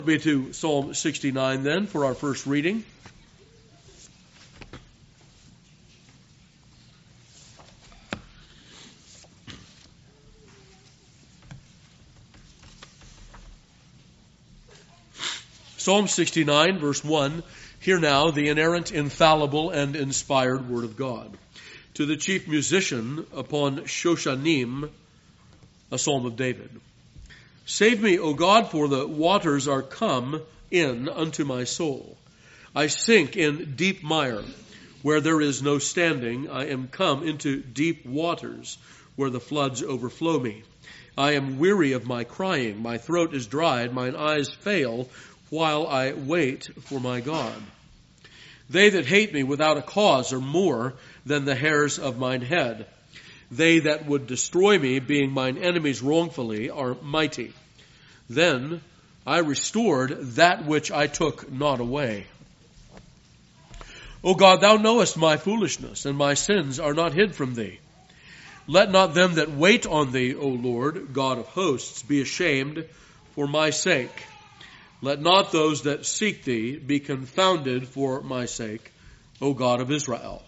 Be to Psalm 69 then for our first reading. Psalm 69 verse 1, hear now the inerrant, infallible, and inspired word of God. To the chief musician upon Shoshanim, a psalm of David. Save me, O God, for the waters are come in unto my soul. I sink in deep mire, where there is no standing. I am come into deep waters, where the floods overflow me. I am weary of my crying. My throat is dried. Mine eyes fail, while I wait for my God. They that hate me without a cause are more than the hairs of mine head. They that would destroy me, being mine enemies wrongfully, are mighty. Then I restored that which I took not away. O God, thou knowest my foolishness, and my sins are not hid from thee. Let not them that wait on thee, O Lord, God of hosts, be ashamed for my sake. Let not those that seek thee be confounded for my sake, O God of Israel.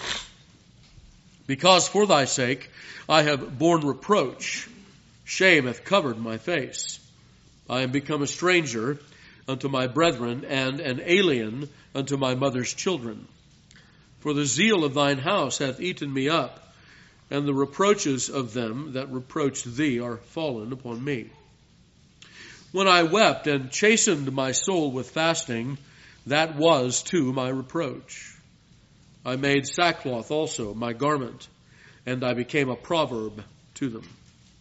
Because for thy sake I have borne reproach, shame hath covered my face. I am become a stranger unto my brethren, and an alien unto my mother's children. For the zeal of thine house hath eaten me up, and the reproaches of them that reproach thee are fallen upon me. When I wept and chastened my soul with fasting, that was to my reproach. I made sackcloth also my garment, and I became a proverb to them.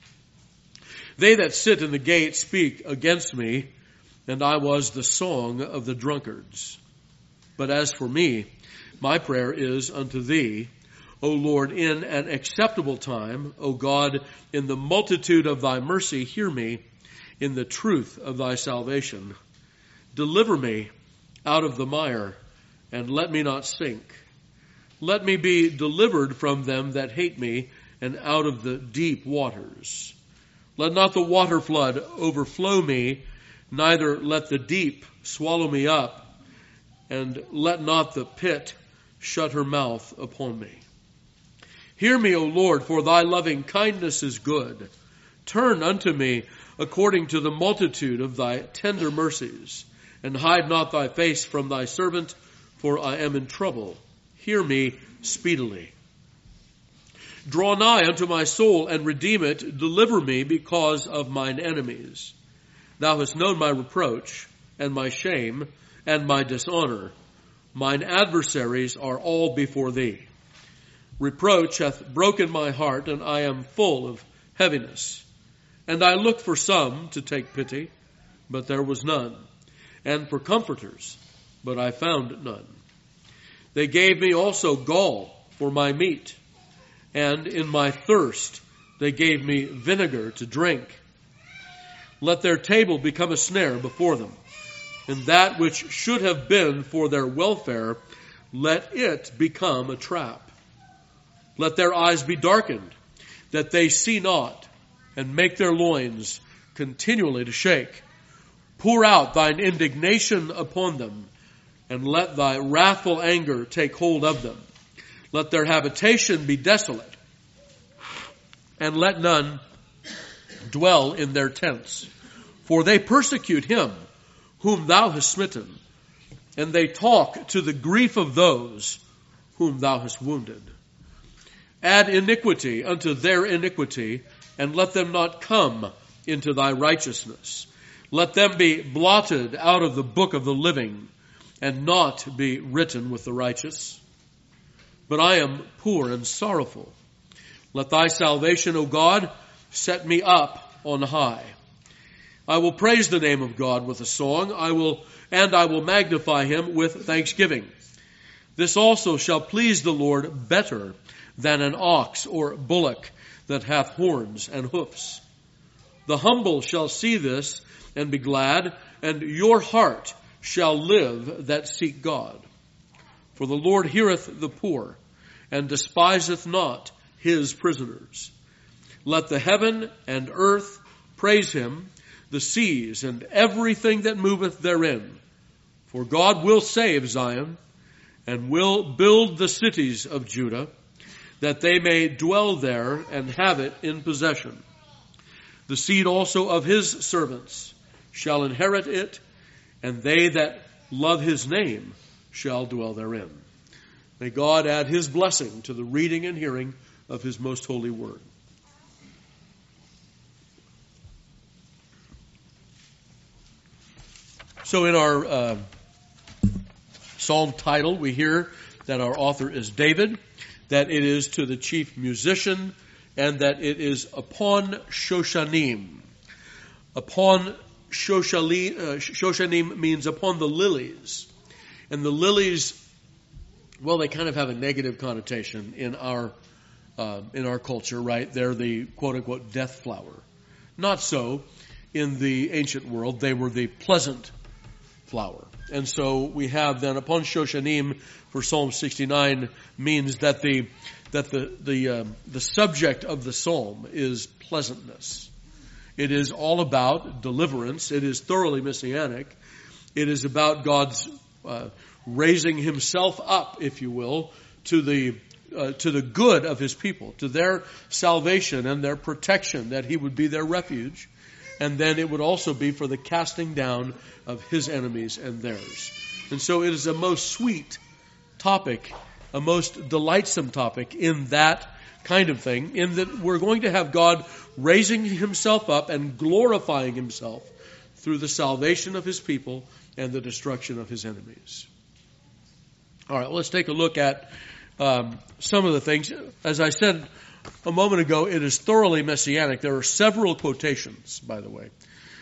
They that sit in the gate speak against me, and I was the song of the drunkards. But as for me, my prayer is unto thee, O Lord, in an acceptable time. O God, in the multitude of thy mercy, hear me, in the truth of thy salvation. Deliver me out of the mire, and let me not sink. Let me be delivered from them that hate me, and out of the deep waters. Let not the water flood overflow me, neither let the deep swallow me up, and let not the pit shut her mouth upon me. Hear me, O Lord, for thy loving kindness is good. Turn unto me according to the multitude of thy tender mercies, and hide not thy face from thy servant, for I am in trouble. Hear me speedily. Draw nigh unto my soul and redeem it. Deliver me because of mine enemies. Thou hast known my reproach and my shame and my dishonor. Mine adversaries are all before thee. Reproach hath broken my heart, and I am full of heaviness. And I looked for some to take pity, but there was none, and for comforters, but I found none. They gave me also gall for my meat, and in my thirst they gave me vinegar to drink. Let their table become a snare before them, and that which should have been for their welfare, let it become a trap. Let their eyes be darkened, that they see not, and make their loins continually to shake. Pour out thine indignation upon them, and let thy wrathful anger take hold of them. Let their habitation be desolate, and let none dwell in their tents. For they persecute him whom thou hast smitten, and they talk to the grief of those whom thou hast wounded. Add iniquity unto their iniquity, and let them not come into thy righteousness. Let them be blotted out of the book of the living, and not be written with the righteous. But I am poor and sorrowful. Let thy salvation, O God, set me up on high. I will praise the name of God with a song. I will magnify him with thanksgiving. This also shall please the Lord better than an ox or bullock that hath horns and hoofs. The humble shall see this and be glad, and your heart shall live that seek God. For the Lord heareth the poor, and despiseth not his prisoners. Let the heaven and earth praise him, the seas, and everything that moveth therein. For God will save Zion, and will build the cities of Judah, that they may dwell there and have it in possession. The seed also of his servants shall inherit it, and they that love his name shall dwell therein. May God add his blessing to the reading and hearing of his most holy word. So in our psalm title, we hear that our author is David, that it is to the chief musician, and that it is upon Shoshanim. Upon Shoshanim means upon the lilies. And the lilies, well, they kind of have a negative connotation in our culture, right? They're the quote-unquote death flower. Not so. In the ancient world, they were the pleasant flower. And so we have then upon Shoshanim for Psalm 69 means that the subject of the psalm is pleasantness. It is all about deliverance. It is thoroughly messianic. It is about God's raising himself up, if you will, to the good of his people, to their salvation and their protection, that he would be their refuge. And then it would also be for the casting down of his enemies and theirs. And so it is a most sweet topic, a most delightsome topic in that kind of thing, in that we're going to have God raising himself up and glorifying himself through the salvation of his people and the destruction of his enemies. All right, let's take a look at some of the things. As I said a moment ago, it is thoroughly messianic. There are several quotations, by the way,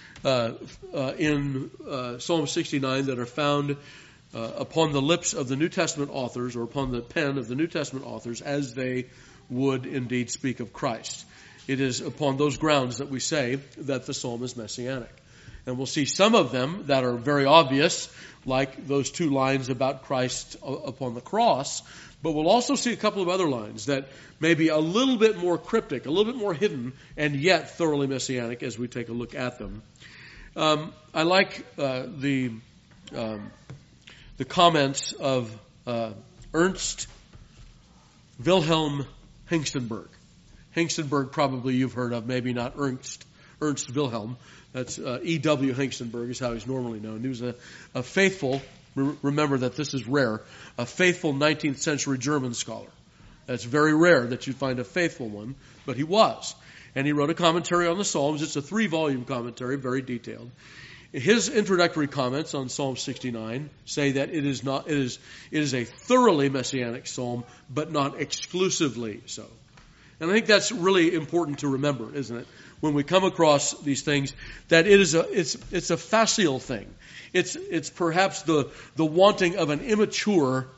in Psalm 69 that are found upon the lips of the New Testament authors, or upon the pen of the New Testament authors, as they would indeed speak of Christ. It is upon those grounds that we say that the psalm is messianic. And we'll see some of them that are very obvious, like those two lines about Christ upon the cross. But we'll also see a couple of other lines that may be a little bit more cryptic, a little bit more hidden, and yet thoroughly messianic as we take a look at them. I like the comments of Ernst Wilhelm Hengstenberg. Hengstenberg probably you've heard of, maybe not Ernst Wilhelm. That's E.W. Hengstenberg is how he's normally known. He was a faithful, remember that this is rare, a faithful 19th century German scholar. That's very rare that you find a faithful one, but he was. And he wrote a commentary on the Psalms. It's a 3-volume commentary, very detailed. His introductory comments on Psalm 69 say that it is a thoroughly messianic psalm, but not exclusively so. And I think that's really important to remember, isn't it? When we come across these things, that it's a facile thing. It's perhaps the wanting of an immature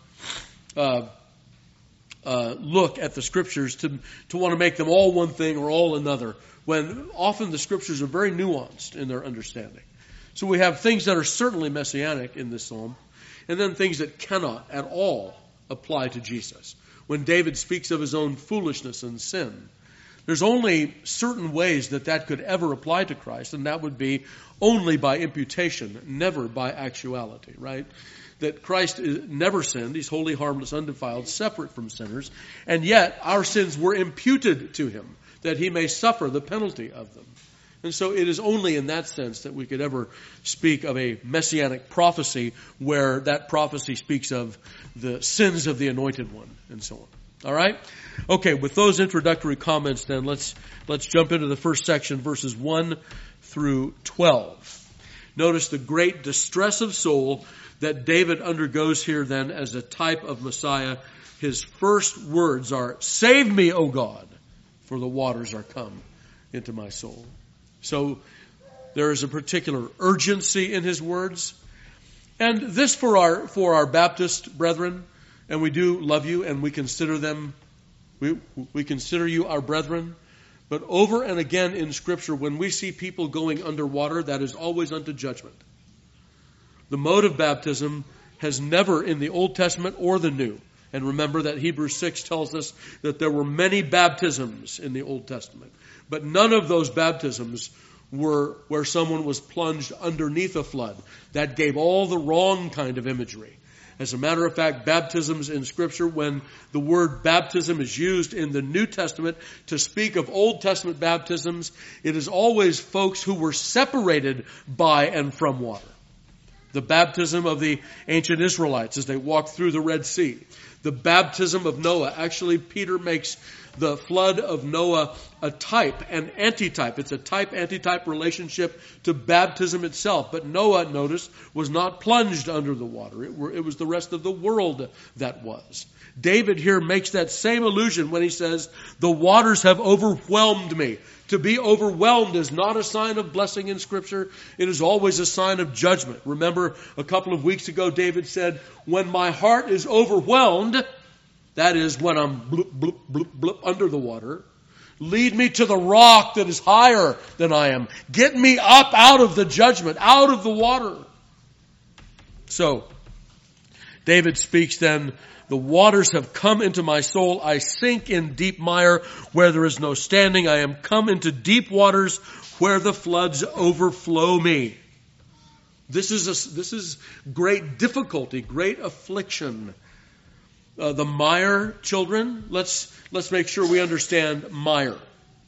look at the Scriptures to want to make them all one thing or all another, when often the Scriptures are very nuanced in their understanding. So we have things that are certainly messianic in this psalm, and then things that cannot at all apply to Jesus. When David speaks of his own foolishness and sin, there's only certain ways that could ever apply to Christ, and that would be only by imputation, never by actuality, right? That Christ never sinned. He's holy, harmless, undefiled, separate from sinners, and yet our sins were imputed to him, that he may suffer the penalty of them. And so it is only in that sense that we could ever speak of a messianic prophecy where that prophecy speaks of the sins of the anointed one and so on. All right? Okay, with those introductory comments then, let's jump into the first section, verses 1 through 12. Notice the great distress of soul that David undergoes here then as a type of Messiah. His first words are, "Save me, O God, for the waters are come into my soul." So there is a particular urgency in his words. And this for our Baptist brethren, and we do love you and we consider them, we consider you our brethren. But over and again in Scripture, when we see people going underwater, that is always unto judgment. The mode of baptism has never in the Old Testament or the New. And remember that Hebrews 6 tells us that there were many baptisms in the Old Testament. But none of those baptisms were where someone was plunged underneath a flood. That gave all the wrong kind of imagery. As a matter of fact, baptisms in Scripture, when the word baptism is used in the New Testament to speak of Old Testament baptisms, it is always folks who were separated by and from water. The baptism of the ancient Israelites as they walked through the Red Sea. The baptism of Noah. Actually, Peter makes the flood of Noah a type, an antitype. It's a type-antitype relationship to baptism itself. But Noah, notice, was not plunged under the water. It was the rest of the world that was. David here makes that same allusion when he says, the waters have overwhelmed me. To be overwhelmed is not a sign of blessing in Scripture. It is always a sign of judgment. Remember, a couple of weeks ago, David said, when my heart is overwhelmed, that is when I'm bloop, bloop, bloop, bloop under the water, lead me to the rock that is higher than I am. Get me up out of the judgment, out of the water. So, David speaks then, the waters have come into my soul. I sink in deep mire where there is no standing. I am come into deep waters where the floods overflow me. This is great difficulty, great affliction. The mire, children, let's make sure we understand mire.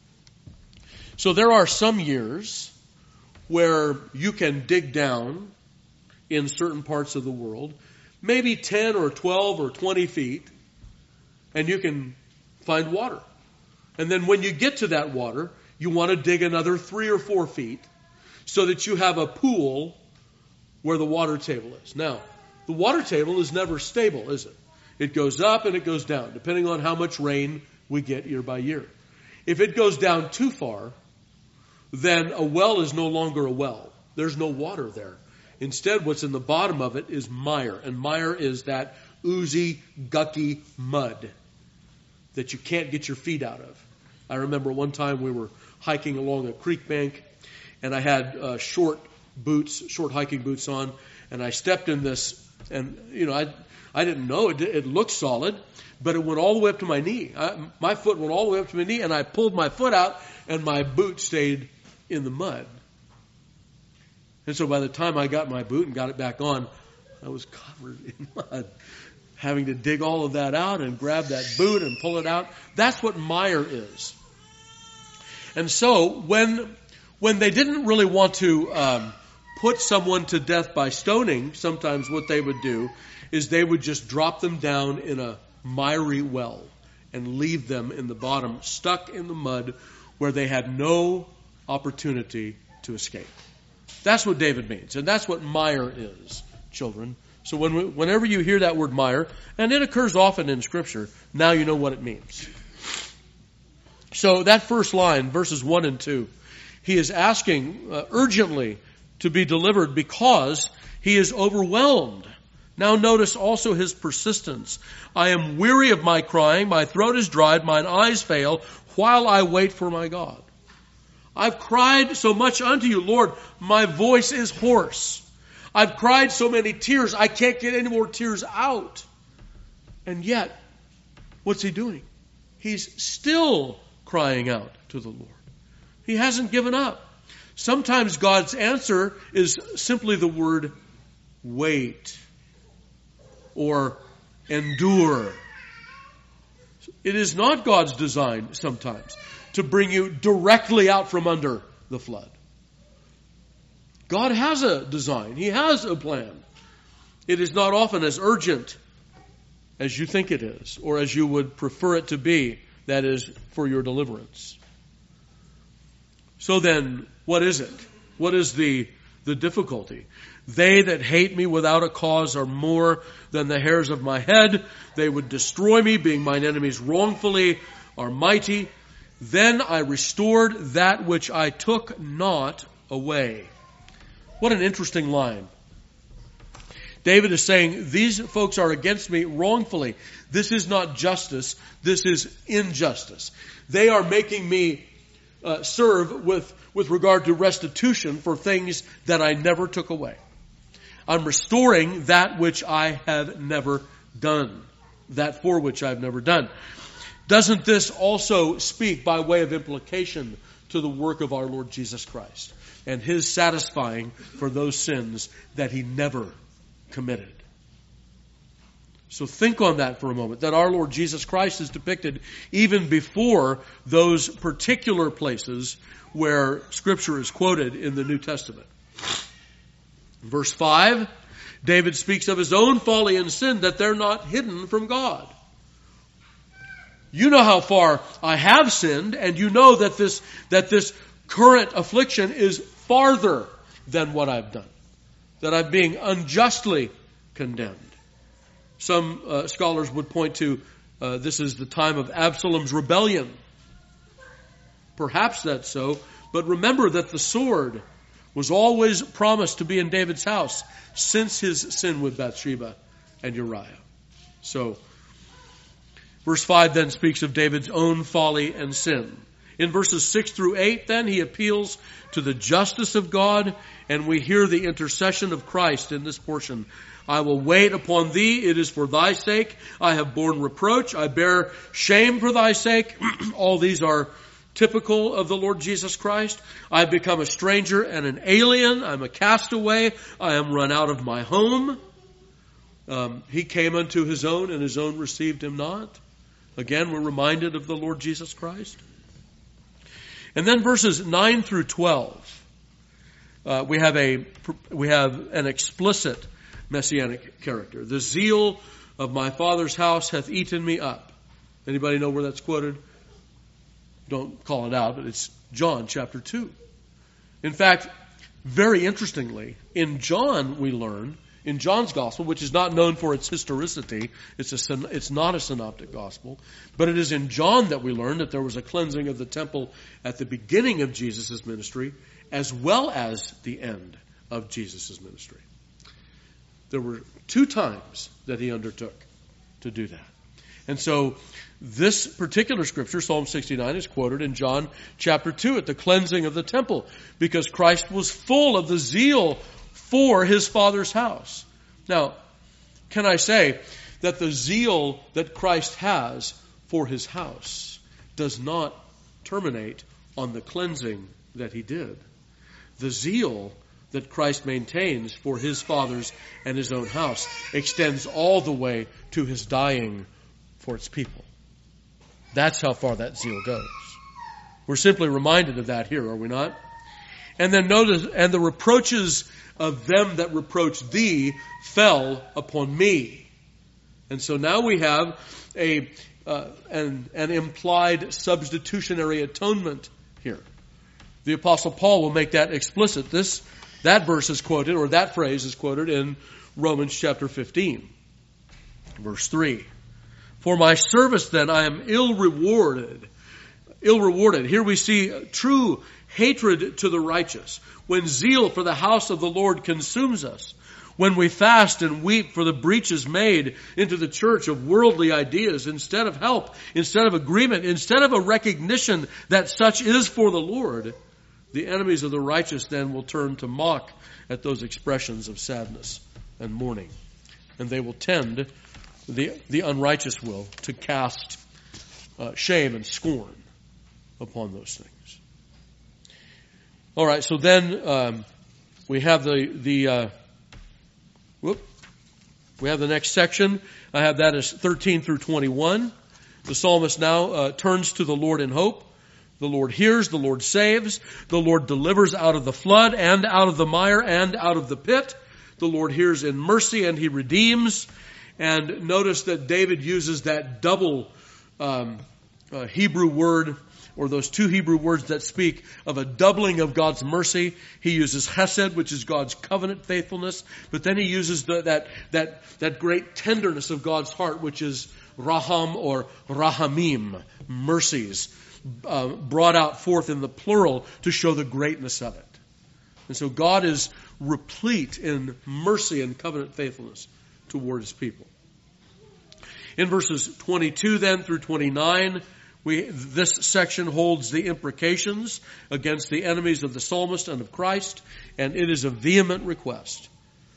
So there are some years where you can dig down in certain parts of the world, maybe 10 or 12 or 20 feet, and you can find water. And then when you get to that water, you want to dig another 3 or 4 feet so that you have a pool where the water table is. Now, the water table is never stable, is it? It goes up and it goes down, depending on how much rain we get year by year. If it goes down too far, then a well is no longer a well. There's no water there. Instead, what's in the bottom of it is mire. And mire is that oozy, gucky mud that you can't get your feet out of. I remember one time we were hiking along a creek bank, and I had short hiking boots on, and I stepped in this, and I didn't know it looked solid, but it went all the way up to my knee. My foot went all the way up to my knee, and I pulled my foot out, and my boot stayed in the mud. And so by the time I got my boot and got it back on, I was covered in mud. Having to dig all of that out and grab that boot and pull it out. That's what mire is. And so when they didn't really want to put someone to death by stoning, sometimes what they would do is they would just drop them down in a miry well and leave them in the bottom, stuck in the mud, where they had no opportunity to escape. That's what David means, and that's what mire is, children. So whenever you hear that word mire, and it occurs often in Scripture, now you know what it means. So that first line, verses 1 and 2, he is asking urgently to be delivered because he is overwhelmed. Now notice also his persistence. I am weary of my crying, my throat is dried, mine eyes fail, while I wait for my God. I've cried so much unto you, Lord, my voice is hoarse. I've cried so many tears, I can't get any more tears out. And yet, what's he doing? He's still crying out to the Lord. He hasn't given up. Sometimes God's answer is simply the word wait or endure. It is not God's design sometimes to bring you directly out from under the flood. God has a design. He has a plan. It is not often as urgent as you think it is, or as you would prefer it to be, that is, for your deliverance. So then, what is it? What is the difficulty? They that hate me without a cause are more than the hairs of my head. They would destroy me, being mine enemies wrongfully are mighty. Then I restored that which I took not away. What an interesting line. David is saying, these folks are against me wrongfully. This is not justice. This is injustice. They are making me serve with regard to restitution for things that I never took away. I'm restoring that which I have never done. That for which I've never done. Doesn't this also speak by way of implication to the work of our Lord Jesus Christ and His satisfying for those sins that He never committed. So think on that for a moment, that our Lord Jesus Christ is depicted even before those particular places where Scripture is quoted in the New Testament. Verse 5, David speaks of his own folly and sin, that they're not hidden from God. You know how far I have sinned, and you know that this current affliction is farther than what I've done, that I'm being unjustly condemned. Some scholars would point to this is the time of Absalom's rebellion. Perhaps that's so, but remember that the sword was always promised to be in David's house since his sin with Bathsheba and Uriah. So, verse 5 then speaks of David's own folly and sin. In verses 6 through 8, then, he appeals to the justice of God, and we hear the intercession of Christ in this portion. I will wait upon thee, it is for thy sake. I have borne reproach, I bear shame for thy sake. All these are typical of the Lord Jesus Christ. I have become a stranger and an alien. I'm a castaway. I am run out of my home. He came unto his own, and his own received him not. Again, we're reminded of the Lord Jesus Christ. And then verses 9 through 12, we have an explicit messianic character. The zeal of my father's house hath eaten me up. Anybody know where that's quoted? Don't call it out, but it's John chapter 2. In fact, very interestingly, in John we learn, in John's gospel, which is not known for its historicity, it's not a synoptic gospel, but it is in John that we learn that there was a cleansing of the temple at the beginning of Jesus' ministry, as well as the end of Jesus' ministry. There were 2 times that he undertook to do that. And so this particular scripture, Psalm 69, is quoted in John chapter 2 at the cleansing of the temple, because Christ was full of the zeal for his Father's house. Now, can I say that the zeal that Christ has for his house does not terminate on the cleansing that he did? The zeal that Christ maintains for his Father's and his own house extends all the way to his dying for its people. That's how far that zeal goes. We're simply reminded of that here, are we not? And then notice, and the reproaches of them that reproached thee fell upon me. And so now we have an implied substitutionary atonement here. The Apostle Paul will make that explicit. That verse is quoted, or that phrase is quoted in Romans chapter 15, verse 3. For my service then I am ill rewarded. Ill rewarded. Here we see true hatred to the righteous. When zeal for the house of the Lord consumes us. When we fast and weep for the breaches made into the church of worldly ideas, instead of help, instead of agreement, instead of a recognition that such is for the Lord, the enemies of the righteous then will turn to mock at those expressions of sadness and mourning. And they will tend, the unrighteous will, to cast shame and scorn upon those things. All right, so then we have the next section. I have that as 13 through 21. The psalmist now turns to the Lord in hope. The Lord hears, the Lord saves, the Lord delivers out of the flood and out of the mire and out of the pit. The Lord hears in mercy and he redeems. And notice that David uses that double Hebrew word, or those 2 Hebrew words that speak of a doubling of God's mercy. He uses chesed, which is God's covenant faithfulness, but then he uses that great tenderness of God's heart, which is raham or rahamim, mercies, brought out forth in the plural to show the greatness of it. And so God is replete in mercy and covenant faithfulness toward his people. In verses 22 then through 29, this section holds the imprecations against the enemies of the psalmist and of Christ, and it is a vehement request.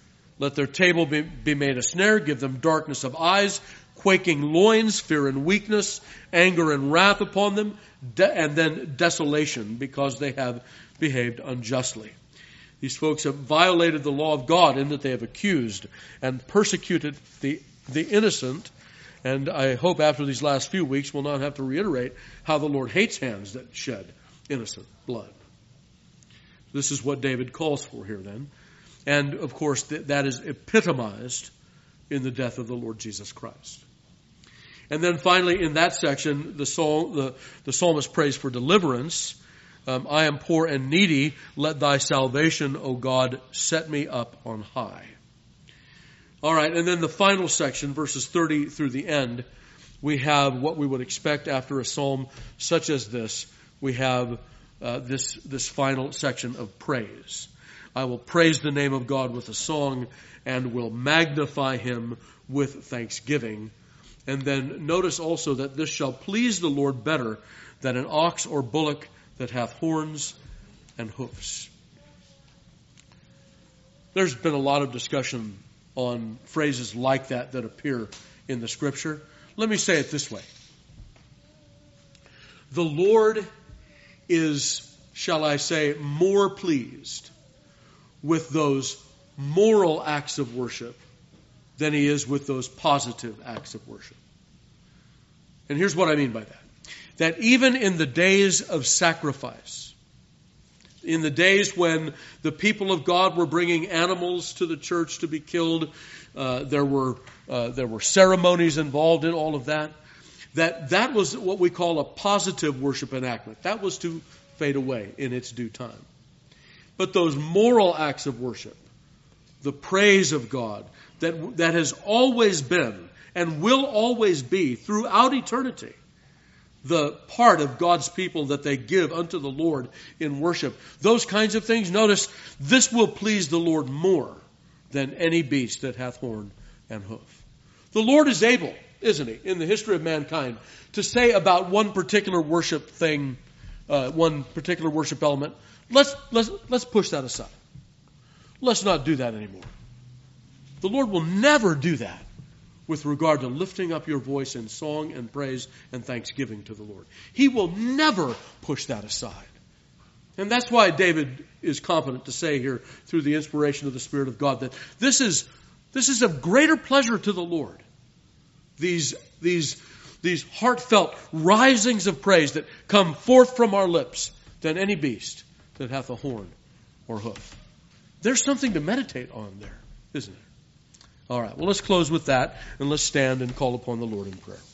Let their table be made a snare. Give them darkness of eyes, quaking loins, fear and weakness, anger and wrath upon them, and then desolation because they have behaved unjustly. These folks have violated the law of God in that they have accused and persecuted the innocent. And I hope after these last few weeks we'll not have to reiterate how the Lord hates hands that shed innocent blood. This is what David calls for here then. And of course that is epitomized in the death of the Lord Jesus Christ. And then finally in that section the psalmist prays for deliverance. I am poor and needy. Let thy salvation, O God, set me up on high. All right, and then the final section, verses 30 through the end, we have what we would expect after a psalm such as this. We have this final section of praise. I will praise the name of God with a song and will magnify him with thanksgiving. And then notice also that this shall please the Lord better than an ox or bullock that hath horns and hoofs. There's been a lot of discussion on phrases like that appear in the Scripture. Let me say it this way. The Lord is, shall I say, more pleased with those moral acts of worship than he is with those positive acts of worship. And here's what I mean by that. That even in the days of sacrifice, in the days when the people of God were bringing animals to the church to be killed, there were ceremonies involved in all of that. That was what we call a positive worship enactment. That was to fade away in its due time. But those moral acts of worship, the praise of God, that has always been and will always be throughout eternity, the part of God's people that they give unto the Lord in worship. Those kinds of things, notice, this will please the Lord more than any beast that hath horn and hoof. The Lord is able, isn't he, in the history of mankind, to say about one particular worship thing, one particular worship element, let's push that aside. Let's not do that anymore. The Lord will never do that with regard to lifting up your voice in song and praise and thanksgiving to the Lord. He will never push that aside. And that's why David is competent to say here through the inspiration of the Spirit of God that this is of greater pleasure to the Lord. These heartfelt risings of praise that come forth from our lips than any beast that hath a horn or hoof. There's something to meditate on there, isn't it? All right, well, let's close with that, and let's stand and call upon the Lord in prayer.